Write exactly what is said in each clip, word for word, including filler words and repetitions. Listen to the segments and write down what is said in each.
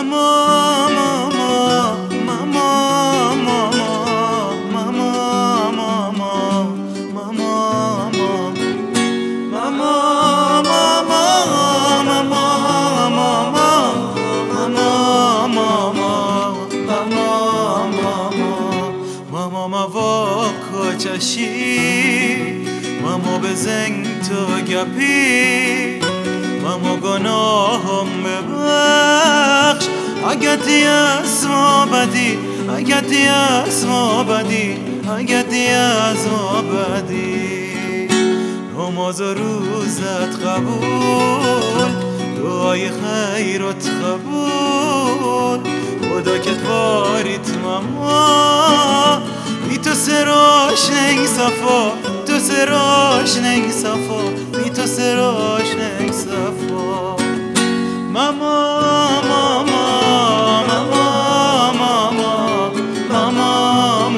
ماما ماما ماما ماما ماما ماما وا کچشی ماما بزنگ تو گپی ماما گناهم ببخش اگر دی از ما بدی اگر دی از ما بدی اگر دی از ما بدی نماز روزت قبول دعای خیرت قبول خدا که تواریت ماما بی تو سراش نی صفا تو سراش نی صفا بی تو سراش نی صفا ماما ماما ماما ماما ماما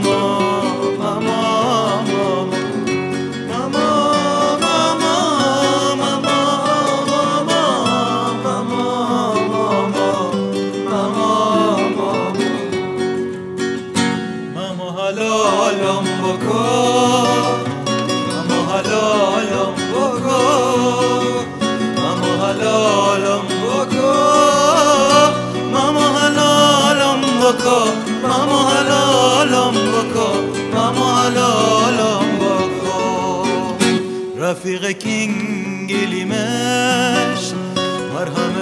حلالم بکن ماما حلالم بکن ماما حلالم بکن ماما حلالم بکن ماما حلالم بکن ماما حلالم بکن رفیق کنگلیمش مرهم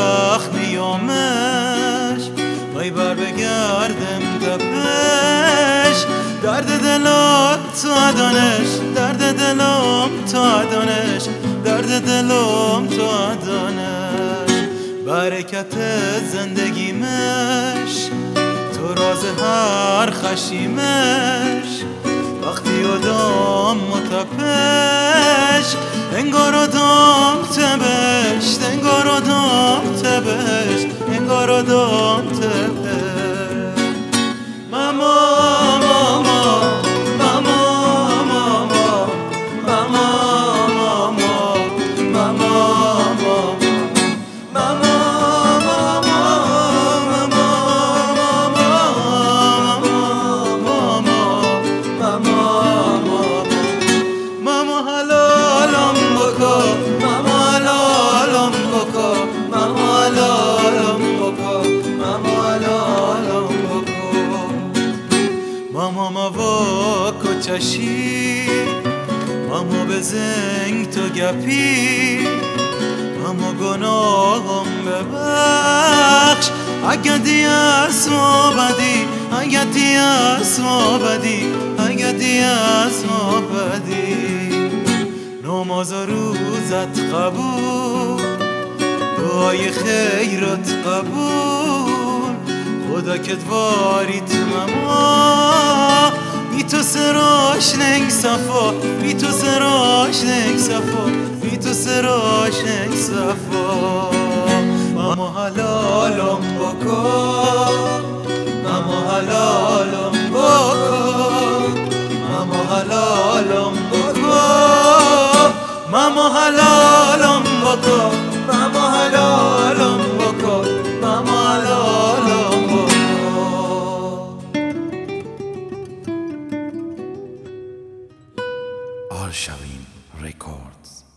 زخمیامش وای بر بگردم تپش درد دلم تو ادانش درد دلم تو ادانش درد دلم تو ادانش برکت زندگیمش تو راز هر خشیمش وقتی آدم متپش انگار آدم تبش انگار آدم تبش انگار آدم تبش ماما ماما وا کچشی ماما بزنگ تو گپی ماما گناهم ببخش اگر دی از ما بدی اگر دی از ما بدی اگر دی از ما بدی نماز روزت قبول دعای خیرت قبول خدا که تواریت ماما بی تو سراش نگ صفا بی تو سراش نگ صفا بی تو سراش نگ صفا ماما حلالم بکن ماما حلالم بکن ماما حلالم بکن ماما حلالم بکن ماما حلالم بکن ماما حلالم بکن Arshavin Records.